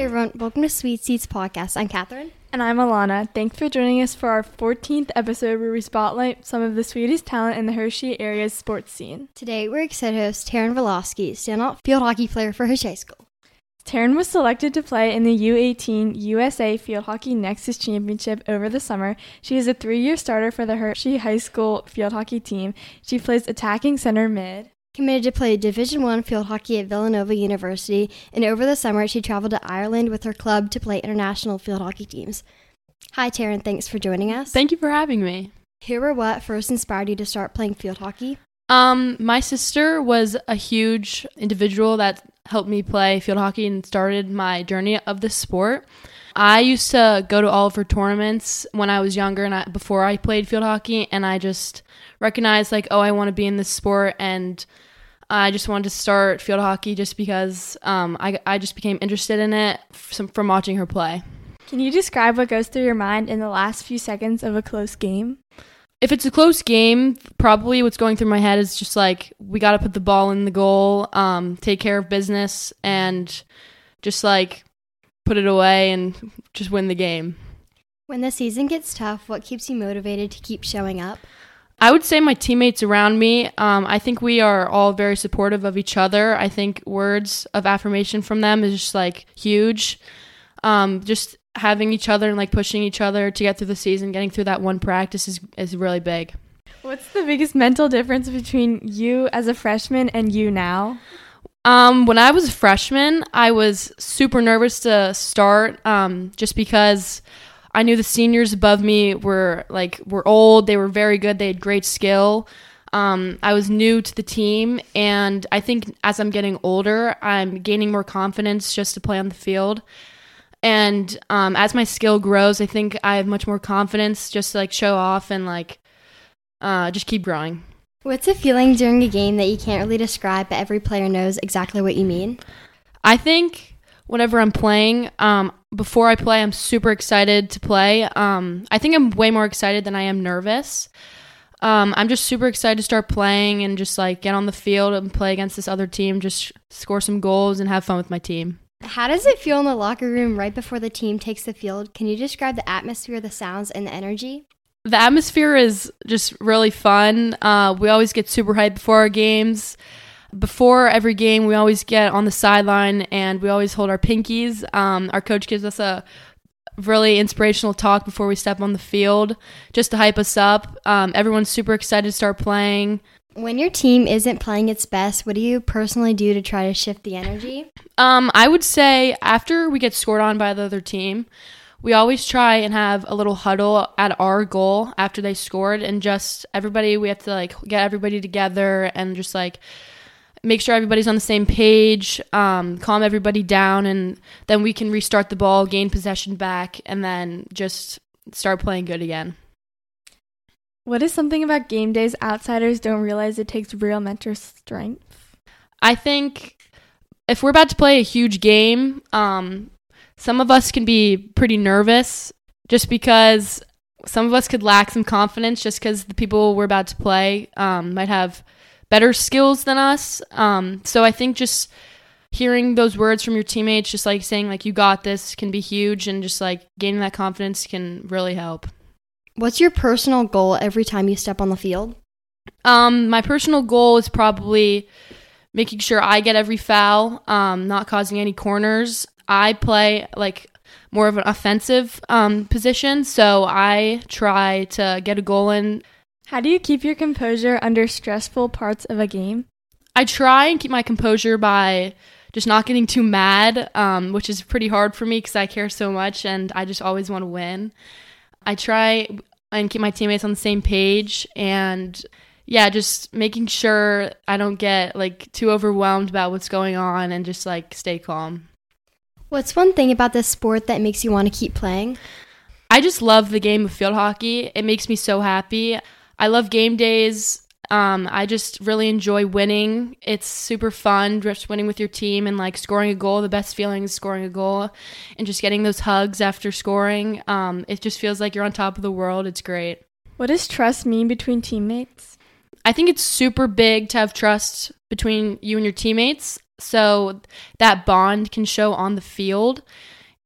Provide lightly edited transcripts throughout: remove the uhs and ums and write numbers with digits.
everyone, welcome to Sweet Seats Podcast. I'm Catherine. And I'm Alana. Thanks for joining us for our 14th episode where we spotlight some of the sweetest talent in the Hershey area's sports scene. Today we're excited to host Taryn Velosky, standout field hockey player for Hershey High School. Taryn was selected to play in the U18 USA Field Hockey Nexus Championship over the summer. She is a 3-year starter for the Hershey High School field hockey team. She plays attacking center mid. Committed to play Division I field hockey at Villanova University, and over the summer she traveled to Ireland with her club to play international field hockey teams. Hi Taryn, thanks for joining us. Thank you for having me. Who or what first inspired you to start playing field hockey? My sister was a huge individual that helped me play field hockey and started my journey of the sport. I used to go to all of her tournaments when I was younger and before I played field hockey, and I just recognized I want to be in this sport, and I just wanted to start field hockey just because I just became interested in it from watching her play. Can you describe what goes through your mind in the last few seconds of a close game? If it's a close game, probably what's going through my head is just we got to put the ball in the goal, take care of business, and just put it away and just win the game. When the season gets tough, what keeps you motivated to keep showing up? I would say my teammates around me. I think we are all very supportive of each other. I think words of affirmation from them is just huge. Just having each other and pushing each other to get through the season, getting through that one practice is really big. What's the biggest mental difference between you as a freshman and you now? When I was a freshman, I was super nervous to start just because I knew the seniors above me were old, they were very good, they had great skill. I was new to the team, and I think as I'm getting older, I'm gaining more confidence just to play on the field. And as my skill grows, I think I have much more confidence just to show off and just keep growing. What's a feeling during a game that you can't really describe, but every player knows exactly what you mean? I think whenever I'm playing, before I play, I'm super excited to play. I think I'm way more excited than I am nervous. I'm just super excited to start playing and just get on the field and play against this other team, just score some goals and have fun with my team. How does it feel in the locker room right before the team takes the field? Can you describe the atmosphere, the sounds, and the energy? The atmosphere is just really fun. We always get super hyped before our games. Before every game, we always get on the sideline and we always hold our pinkies. Our coach gives us a really inspirational talk before we step on the field just to hype us up. Everyone's super excited to start playing. When your team isn't playing its best, what do you personally do to try to shift the energy? I would say after we get scored on by the other team, we always try and have a little huddle at our goal after they scored, and just we have to get everybody together and just make sure everybody's on the same page, calm everybody down, and then we can restart the ball, gain possession back, and then just start playing good again. What is something about game days outsiders don't realize it takes real mental strength? I think if we're about to play a huge game, some of us can be pretty nervous just because some of us could lack some confidence just because the people we're about to play might have better skills than us. So I think just hearing those words from your teammates, just saying you got this, can be huge, and just gaining that confidence can really help. What's your personal goal every time you step on the field? My personal goal is probably making sure I get every foul, not causing any corners. I play more of an offensive position, so I try to get a goal in. How do you keep your composure under stressful parts of a game? I try and keep my composure by just not getting too mad, which is pretty hard for me because I care so much and I just always want to win. I try and keep my teammates on the same page, and just making sure I don't get too overwhelmed about what's going on and just stay calm. What's one thing about this sport that makes you want to keep playing? I just love the game of field hockey. It makes me so happy. I love game days. I just really enjoy winning. It's super fun just winning with your team and scoring a goal. The best feeling is scoring a goal and just getting those hugs after scoring. It just feels like you're on top of the world. It's great. What does trust mean between teammates? I think it's super big to have trust between you and your teammates, so that bond can show on the field.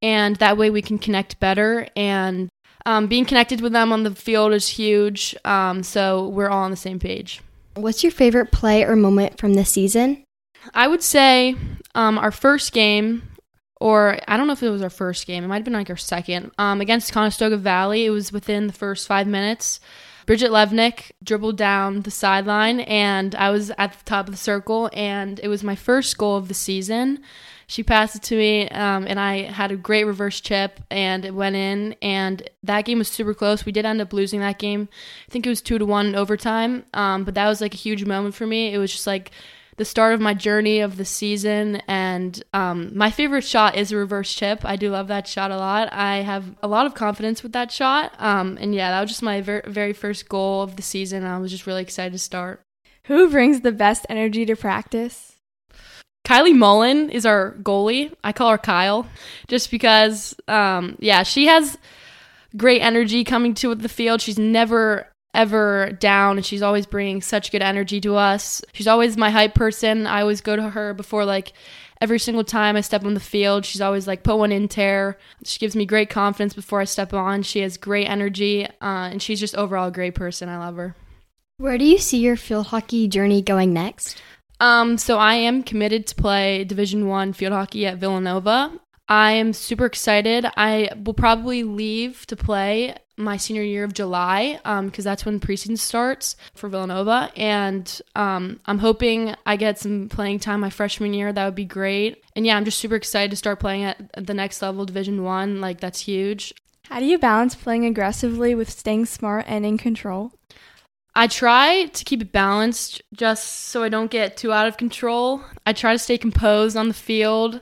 and that way we can connect better. And being connected with them on the field is huge, so we're all on the same page. What's your favorite play or moment from this season? I would say our first game, or I don't know if it was our first game, it might have been like our second, against Conestoga Valley. It was within the first 5 minutes. Bridget Levnick dribbled down the sideline, and I was at the top of the circle, and it was my first goal of the season. She passed it to me, and I had a great reverse chip, and it went in, and that game was super close. We did end up losing that game. I think it was 2-1 in overtime, but that was like a huge moment for me. It was just like the start of my journey of the season, and my favorite shot is a reverse chip. I do love that shot a lot. I have a lot of confidence with that shot, and yeah, that was just my very first goal of the season. I was just really excited to start. Who brings the best energy to practice? Kylie Mullen is our goalie. I call her Kyle just because, she has great energy coming to the field. She's never ever down, and she's always bringing such good energy to us. She's always my hype person. I always go to her before like every single time I step on the field. She's always like, put one in, Tare. She gives me great confidence before I step on. She has great energy, and she's just overall a great person. I love her. Where do you see your field hockey journey going next? So I am committed to play Division I field hockey at Villanova. I am super excited. I will probably leave to play my senior year of July because that's when preseason starts for Villanova. And I'm hoping I get some playing time my freshman year. That would be great. And yeah, I'm just super excited to start playing at the next level, Division I. Like, that's huge. How do you balance playing aggressively with staying smart and in control? I try to keep it balanced just so I don't get too out of control. I try to stay composed on the field.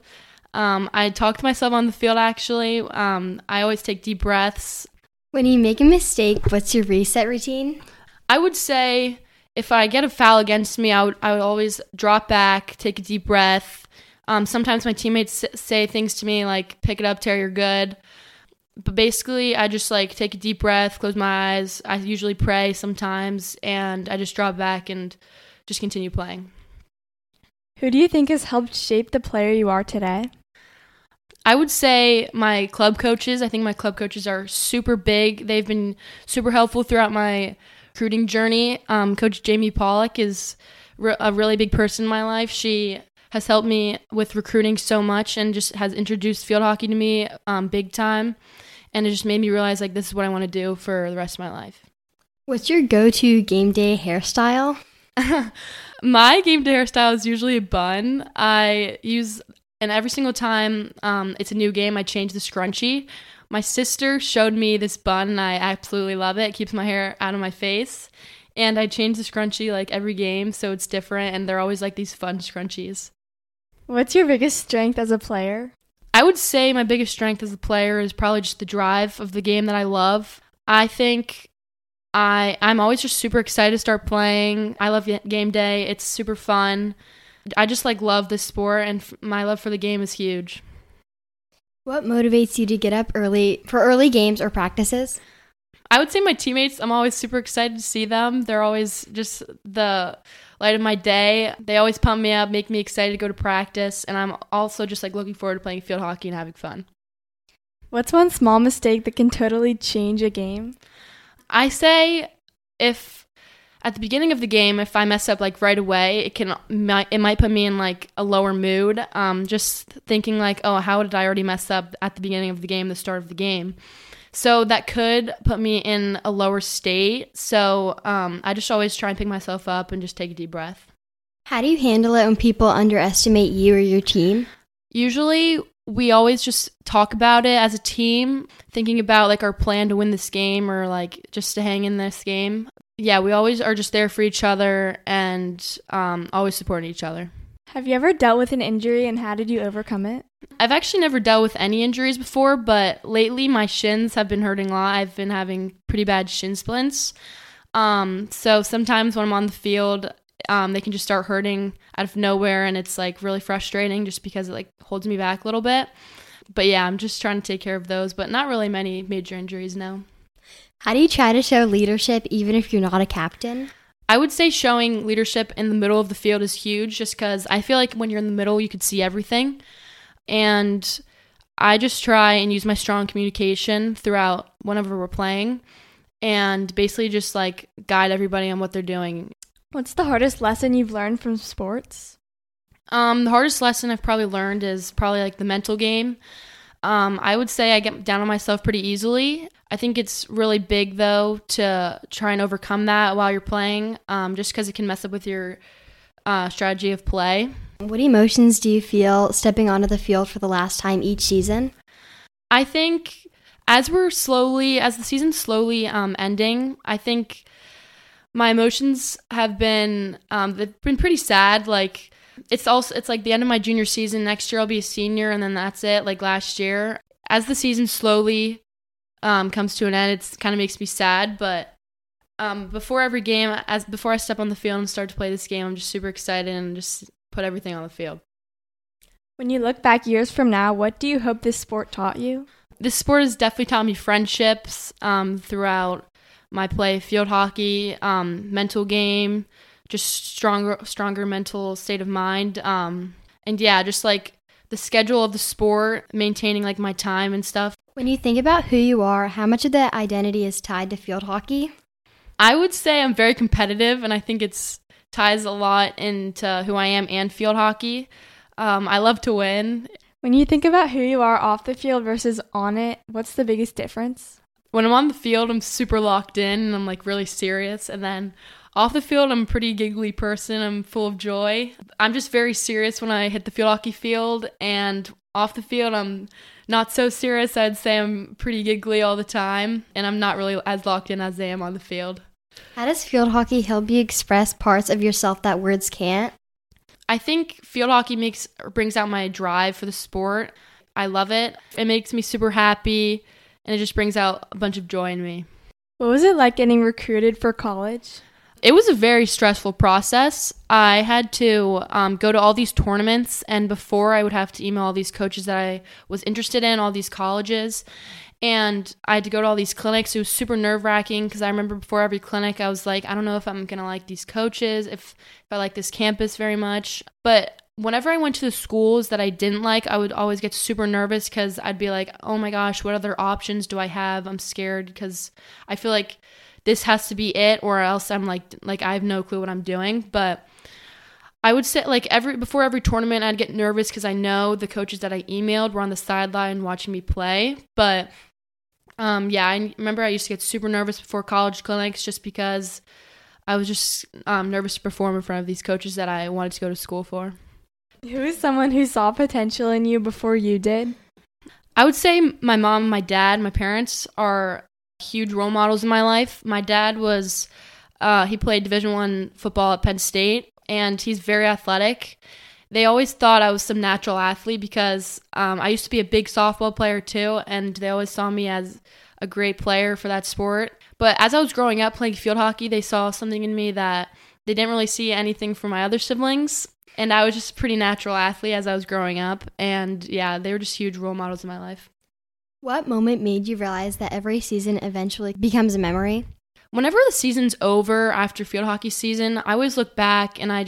I talk to myself on the field, actually. I always take deep breaths. When you make a mistake, what's your reset routine? I would say if I get a foul against me, I would always drop back, take a deep breath. Sometimes my teammates say things to me like, pick it up, Tare, you're good. But basically, I just like take a deep breath, close my eyes. I usually pray sometimes, and I just drop back and just continue playing. Who do you think has helped shape the player you are today? I would say my club coaches. I think my club coaches are super big. They've been super helpful throughout my recruiting journey. Coach Jamie Pollock is a really big person in my life. She has helped me with recruiting so much and just has introduced field hockey to me big time. And it just made me realize, like, this is what I want to do for the rest of my life. What's your go-to game day hairstyle? My game day hairstyle is usually a bun. And every single time it's a new game, I change the scrunchie. My sister showed me this bun, and I absolutely love it. It keeps my hair out of my face. And I change the scrunchie, like, every game, so it's different. And they're always, like, these fun scrunchies. What's your biggest strength as a player? I would say my biggest strength as a player is probably just the drive of the game that I love. I think I'm always just super excited to start playing. I love game day. It's super fun. I just love this sport, and my love for the game is huge. What motivates you to get up early for early games or practices? I would say my teammates. I'm always super excited to see them. They're always just the light of my day. They always pump me up, make me excited to go to practice, and I'm also just looking forward to playing field hockey and having fun. What's one small mistake that can totally change a game? I say if at the beginning of the game, if I mess up right away, it might put me in a lower mood. Just thinking oh, how did I already mess up at the beginning of the game, the start of the game? So that could put me in a lower state. So I just always try and pick myself up and just take a deep breath. How do you handle it when people underestimate you or your team? Usually, we always just talk about it as a team, thinking about our plan to win this game or just to hang in this game. Yeah, we always are just there for each other and always supporting each other. Have you ever dealt with an injury, and how did you overcome it? I've actually never dealt with any injuries before, but lately my shins have been hurting a lot. I've been having pretty bad shin splints. So sometimes when I'm on the field, they can just start hurting out of nowhere, and it's really frustrating just because it holds me back a little bit. But yeah, I'm just trying to take care of those, but not really many major injuries, no. How do you try to show leadership even if you're not a captain? I would say showing leadership in the middle of the field is huge just because I feel like when you're in the middle, you could see everything. And I just try and use my strong communication throughout whenever we're playing and basically just like guide everybody on what they're doing. What's the hardest lesson you've learned from sports? The hardest lesson I've probably learned is probably like the mental game. I would say I get down on myself pretty easily. I think it's really big, though, to try and overcome that while you're playing, just because it can mess up with your strategy of play. What emotions do you feel stepping onto the field for the last time each season? I think as the season's slowly ending, I think my emotions have been they've been pretty sad. Like it's like the end of my junior season. Next year I'll be a senior, and then that's it. Like last year, as the season slowly comes to an end, it kind of makes me sad. But before every game, before I step on the field and start to play this game, I'm just super excited and just put everything on the field. When you look back years from now, what do you hope this sport taught you? This sport has definitely taught me friendships throughout my play, field hockey, mental game, just stronger mental state of mind, and yeah, just like the schedule of the sport, maintaining like my time and stuff. When you think about who you are, how much of that identity is tied to field hockey? I would say I'm very competitive, and I think it's ties a lot into who I am and field hockey. I love to win. When you think about who you are off the field versus on it, what's the biggest difference? When I'm on the field, I'm super locked in and I'm like really serious. And then off the field, I'm a pretty giggly person. I'm full of joy. I'm just very serious when I hit the field hockey field. And off the field, I'm not so serious. I'd say I'm pretty giggly all the time. And I'm not really as locked in as I am on the field. How does field hockey help you express parts of yourself that words can't? I think field hockey brings out my drive for the sport. I love it. It makes me super happy, and it just brings out a bunch of joy in me. What was it like getting recruited for college? It was a very stressful process. I had to go to all these tournaments, and before I would have to email all these coaches that I was interested in, all these colleges, and I had to go to all these clinics. It was super nerve-wracking because I remember before every clinic, I was like, I don't know if I'm going to like these coaches, if I like this campus very much. But whenever I went to the schools that I didn't like, I would always get super nervous because I'd be like, oh my gosh, what other options do I have? I'm scared because I feel like this has to be it, or else I'm like I have no clue what I'm doing. But I would say like before every tournament, I'd get nervous because I know the coaches that I emailed were on the sideline watching me play. But yeah, I remember I used to get super nervous before college clinics just because I was just nervous to perform in front of these coaches that I wanted to go to school for. Who is someone who saw potential in you before you did? I would say my mom, my dad, my parents are huge role models in my life. My dad he played Division I football at Penn State, and he's very athletic. They always thought I was some natural athlete because I used to be a big softball player too, and they always saw me as a great player for that sport. But as I was growing up playing field hockey, they saw something in me that they didn't really see anything from my other siblings, and I was just a pretty natural athlete as I was growing up. And yeah, they were just huge role models in my life. What moment made you realize that every season eventually becomes a memory? Whenever the season's over after field hockey season, I always look back and I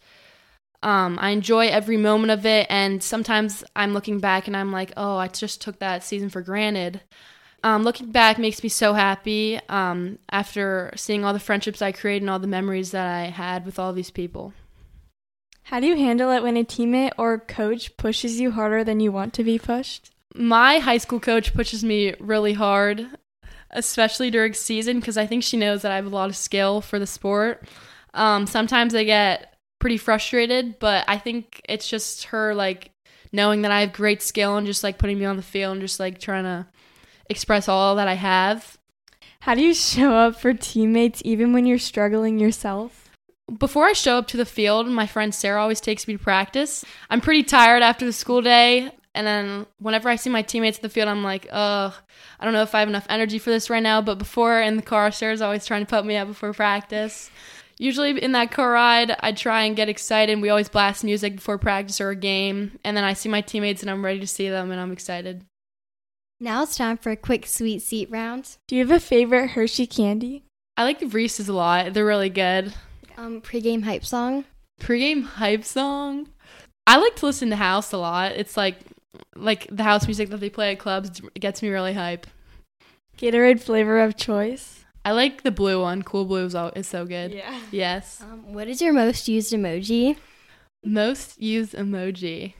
enjoy every moment of it, and sometimes I'm looking back and I'm like, oh, I just took that season for granted. Looking back makes me so happy after seeing all the friendships I created and all the memories that I had with all these people. How do you handle it when a teammate or coach pushes you harder than you want to be pushed? My high school coach pushes me really hard, especially during season, because I think she knows that I have a lot of skill for the sport. Sometimes I get pretty frustrated, but I think it's just her like knowing that I have great skill and just like putting me on the field and just like trying to express all that I have. How do you show up for teammates even when you're struggling yourself? Before I show up to the field, my friend Sarah always takes me to practice. I'm pretty tired after the school day, and then whenever I see my teammates in the field, I'm like, I don't know if I have enough energy for this right now. But before in the car, Sarah's always trying to put me up before practice. Usually in that car ride, I try and get excited. We always blast music before practice or a game, and then I see my teammates and I'm ready to see them and I'm excited. Now it's time for a quick sweet seat round. Do you have a favorite Hershey candy? I like the Reese's a lot. They're really good. Pre-game hype song. Pre-game hype song? I like to listen to House a lot. It's like like the house music that they play at clubs gets me really hype. Gatorade flavor of choice? I like the blue one. Cool Blue is so good. Yeah. Yes. What is your most used emoji? Most used emoji.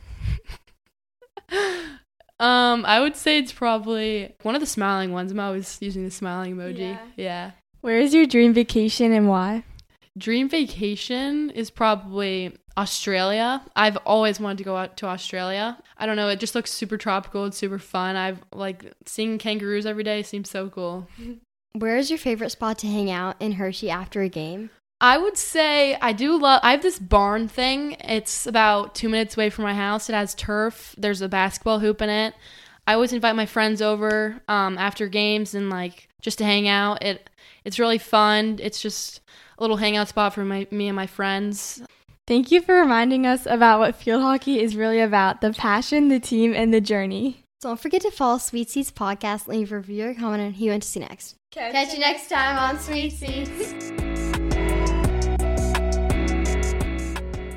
I would say it's probably one of the smiling ones. I'm always using the smiling emoji. Yeah. Where is your dream vacation and why? Dream vacation is probably Australia. I've always wanted to go out to Australia. I don't know, it just looks super tropical. It's super fun. I've like seeing kangaroos every day seems so cool. Where is your favorite spot to hang out in Hershey after a game? I would say I have this barn thing. It's about 2 minutes away from my house. It has turf. There's a basketball hoop in it. I always invite my friends over after games and like just to hang out. It's really fun. It's just a little hangout spot for me and my friends. Thank you for reminding us about what field hockey is really about, the passion, the team, and the journey. Don't forget to follow Sweet Seats Podcast, leave a review or comment on who you want to see next. Catch you next time on Sweet Seats.